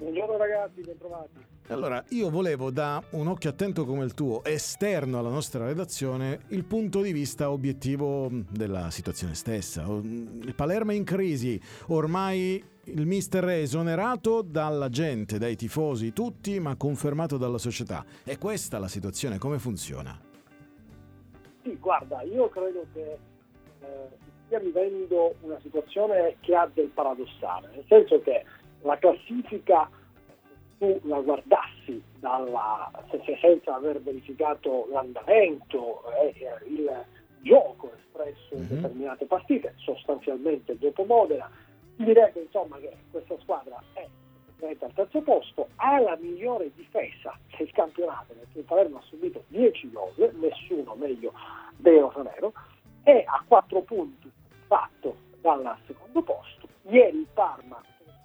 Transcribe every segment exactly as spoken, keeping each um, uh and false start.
Buongiorno ragazzi, ben trovati. Allora, io volevo, da un occhio attento come il tuo, esterno alla nostra redazione, il punto di vista obiettivo della situazione stessa. Il Palermo è in crisi, ormai il mister è esonerato dalla gente, dai tifosi, tutti, ma confermato dalla società. È questa la situazione, come funziona? Sì, guarda, io credo che eh, stia vivendo una situazione che ha del paradossale, nel senso che la classifica, tu la guardassi dalla, senza aver verificato l'andamento e eh, il gioco espresso in determinate partite, sostanzialmente dopo Modena, ti direbbe insomma che questa squadra è al terzo posto, ha la migliore difesa del campionato, perché il Palermo ha subito dieci gol, nessuno meglio dei rosanero, e a quattro punti fatto dal secondo posto. Ieri il Parma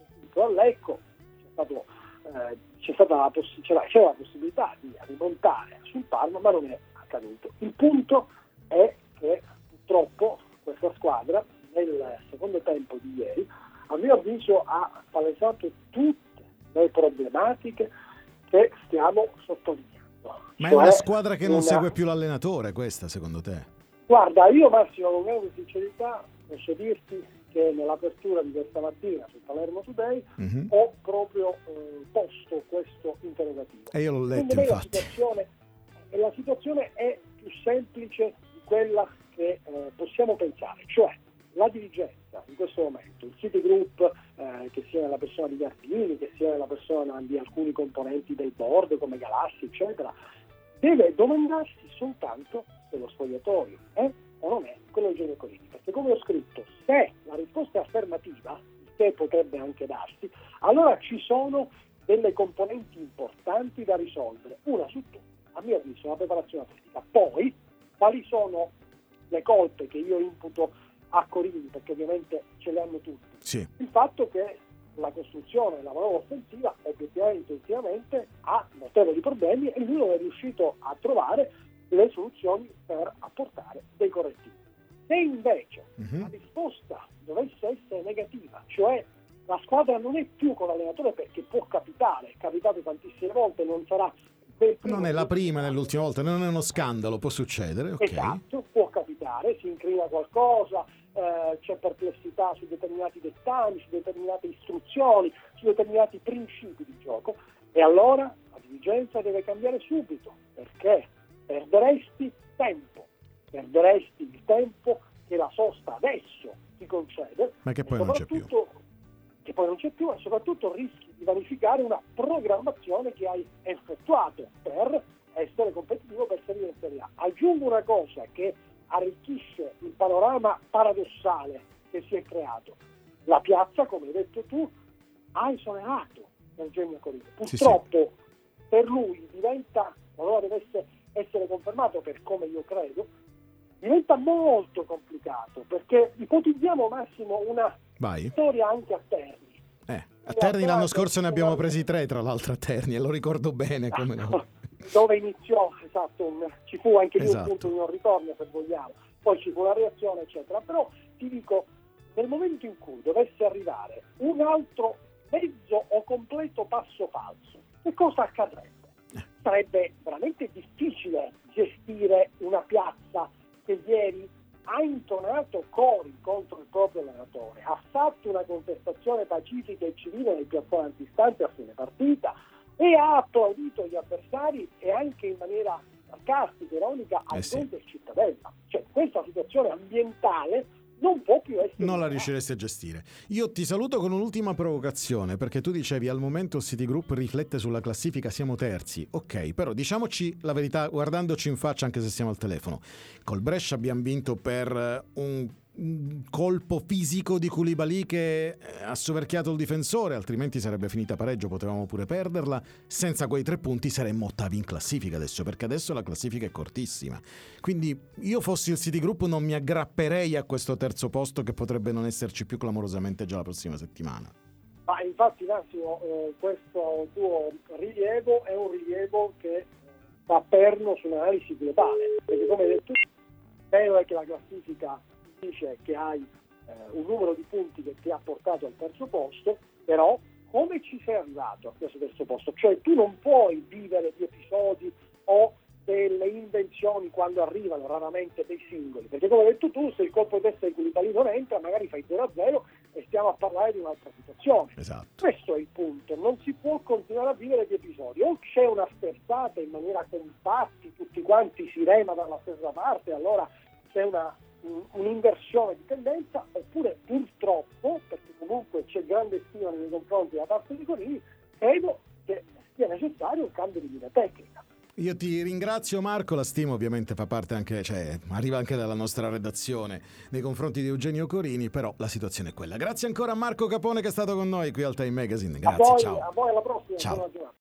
a Lecco c'è, stato, eh, c'è stata la, poss- c'era, c'era la possibilità di rimontare sul Parma, ma non è accaduto. Il punto è che purtroppo questa squadra nel secondo tempo di ieri, a mio avviso, ha palesato tutte le problematiche che stiamo sottolineando. Ma cioè, è una squadra che non una... segue più l'allenatore, questa, secondo te? Guarda, io Massimo, con grande sincerità, posso dirti che nell'apertura di questa mattina sul Palermo Today mm-hmm. ho proprio eh, posto questo interrogativo. E io l'ho letto, Secondo me infatti. La situazione, la situazione è più semplice di quella che eh, possiamo pensare, cioè la dirigenza in questo momento, il City Group, eh, che sia nella persona di Gardini, che sia nella persona di alcuni componenti del board come Galassi, eccetera, deve domandarsi soltanto se lo spogliatoio è o non è quello di Eugenio Corini, perché come ho scritto, se la risposta è affermativa, che potrebbe anche darsi, allora ci sono delle componenti importanti da risolvere, una su tutte, a mio avviso, la preparazione atletica. Poi, quali sono le colpe che io imputo a Corini, perché ovviamente ce le hanno tutti? Sì. Il fatto che la costruzione della manovra offensiva obiettivamente ultimamente ha notevoli problemi e lui non è riuscito a trovare le soluzioni per apportare dei correttivi. Se invece uh-huh. la risposta dovesse essere negativa, cioè la squadra non è più con l'allenatore, perché può capitare, è capitato tantissime volte, non sarà non è la prima nell'ultima volta, non è uno scandalo, può succedere, ok. Esatto, può capitare, si incrina qualcosa, eh, c'è perplessità su determinati dettagli, su determinate istruzioni, su determinati principi di gioco, e allora la dirigenza deve cambiare subito, perché perderesti tempo, perderesti il tempo che la sosta adesso ti concede, ma che poi non c'è più. Che poi non c'è più, e soprattutto rischi di vanificare una programmazione che hai effettuato per essere competitivo, per salire in Serie A. Aggiungo una cosa che arricchisce il panorama paradossale che si è creato. La piazza, come hai detto tu, ha esonerato Eugenio Corini. Purtroppo sì, sì. per lui diventa, allora deve essere, essere confermato, per come io credo, diventa molto complicato, perché ipotizziamo, Massimo, una Vai. storia anche a Terni. Eh, a Terni l'anno scorso ne abbiamo presi tre, tra l'altro, a Terni, e lo ricordo bene, come no. Dove iniziò, esatto, un, ci fu anche lì esatto. un punto di non ritorno, se vogliamo, poi ci fu la reazione, eccetera. Però ti dico, nel momento in cui dovesse arrivare un altro mezzo o completo passo falso, che cosa accadrebbe? Sarebbe veramente difficile gestire una piazza che ieri ha intonato cori contro il proprio allenatore, ha fatto una contestazione pacifica e civile nel piazzale antistante a fine partita e ha applaudito gli avversari, e anche in maniera sarcastica, ironica, al eh sì. del Cittadella. Cioè, questa situazione ambientale non può più essere... Non la riusciresti a gestire. Io ti saluto con un'ultima provocazione, perché tu dicevi al momento City Group riflette sulla classifica, siamo terzi. Ok, però diciamoci la verità guardandoci in faccia, anche se siamo al telefono. Col Brescia abbiamo vinto per un colpo fisico di Koulibaly che ha soverchiato il difensore, altrimenti sarebbe finita pareggio, potevamo pure perderla. Senza quei tre punti saremmo ottavi in classifica adesso, perché adesso la classifica è cortissima. Quindi io fossi il City Group non mi aggrapperei a questo terzo posto, che potrebbe non esserci più clamorosamente già la prossima settimana. Ma infatti, Massimo, eh, questo tuo rilievo è un rilievo che fa perno su un'analisi globale, perché come hai detto, vero è che la classifica dice che hai eh, un numero di punti che ti ha portato al terzo posto, però come ci sei arrivato a questo terzo posto? Cioè tu non puoi vivere di episodi o delle invenzioni quando arrivano, raramente dei singoli, perché come hai detto tu, se il colpo di testa di Koulibaly non entra, magari fai zero a zero e stiamo a parlare di un'altra situazione. Esatto. Questo è il punto, non si può continuare a vivere di episodi, o c'è una sterzata in maniera compatti, tutti quanti si rema dalla stessa parte, allora c'è una, un, un'inversione di tendenza, oppure purtroppo, perché comunque c'è grande stima nei confronti da parte di Conigli, credo che sia necessario un cambio di linea tecnica. Io ti ringrazio Marco, la stima ovviamente fa parte anche, cioè arriva anche dalla nostra redazione nei confronti di Eugenio Corini, però la situazione è quella. Grazie ancora a Marco Capone che è stato con noi qui al Time Magazine. Grazie, a voi, ciao. A voi alla prossima. Ciao. Buona giornata.